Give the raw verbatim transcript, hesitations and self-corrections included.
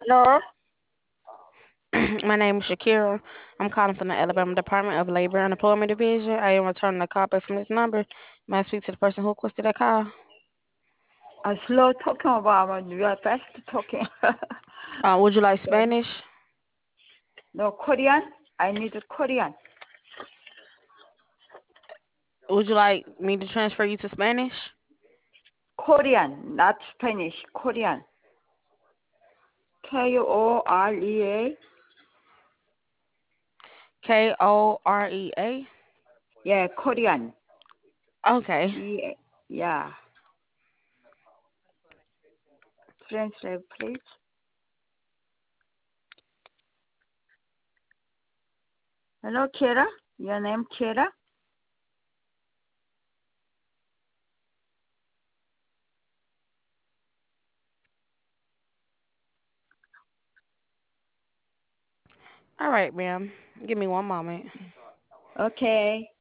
Hello? My name is Shakira. I'm calling from the Alabama Department of Labor and Employment Division. I am returning a call back from this number. May I speak to the person who requested that call? Uh, slow talking about you are fast talking. Uh, would you like Spanish? No, Korean? I need Korean. Would you like me to transfer you to Spanish? Korean, not Spanish. Korean. K O R E A? K O R E A? Yeah, Korean. Okay. E- yeah. Translate, please. Hello, Kira? Your name Kira? All right, ma'am. Give me one moment. Okay.